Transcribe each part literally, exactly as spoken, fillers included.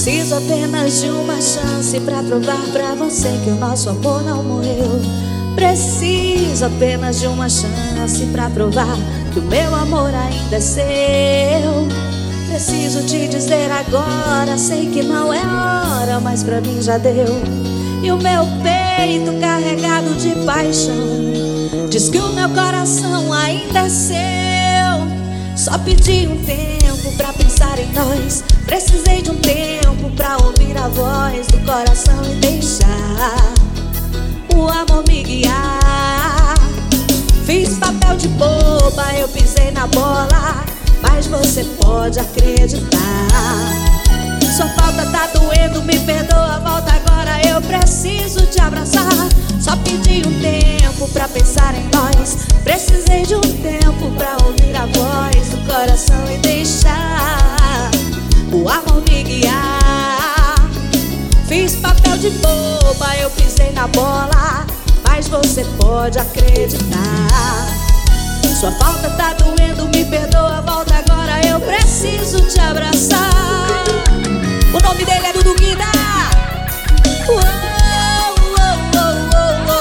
Preciso apenas de uma chance pra provar pra você que o nosso amor não morreu. Preciso apenas de uma chance pra provar que o meu amor ainda é seu. Preciso te dizer agora, sei que não é hora, mas pra mim já deu. E o meu peito carregado de paixão diz que o meu coração ainda é seu. Só pedi um tempo pra pensar em nós. Precisei de um tempo pra ouvir a voz do coração e deixar o amor me guiar. Fiz papel de boba, eu pisei na bola, mas você pode acreditar. Sua falta tá doendo, me perdoa, volta agora, eu preciso te abraçar. Só pedi um tempo pra pensar em nós. Precisei de um tempo pra ouvir a voz do coração e deixar o amor me guiar. Fiz papel de boba, eu pisei na bola, mas você pode acreditar. Sua falta tá doendo, me perdoa, volta agora, eu preciso te abraçar. O nome dele é Dudu Guida. Uou, uou, uou, uou,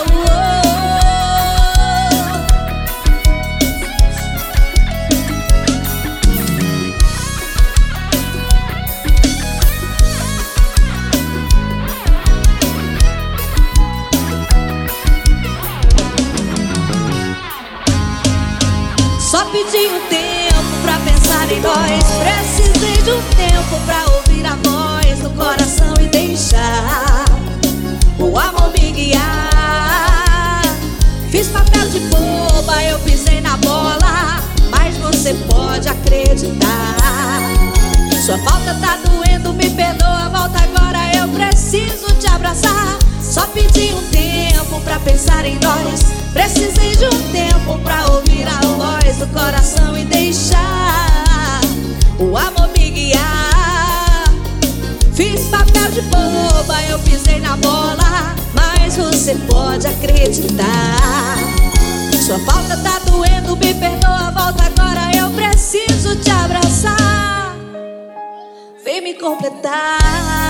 Só pedi um tempo pra pensar em nós. Precisei de um tempo pra ouvir a voz do coração e deixar o amor me guiar. Fiz papel de boba, eu pisei na bola, mas você pode acreditar. Sua falta tá doendo, me perdoa, volta agora, eu preciso te abraçar. Só pedi um tempo pra pensar em nós. Precisei de um tempo pra ouvir a voz do coração e deixar o amor me guiar. Fiz papel de boba, eu pisei na bola, mas você pode acreditar. Sua falta tá doendo, me perdoa, volta agora, eu preciso te abraçar. Vem me completar.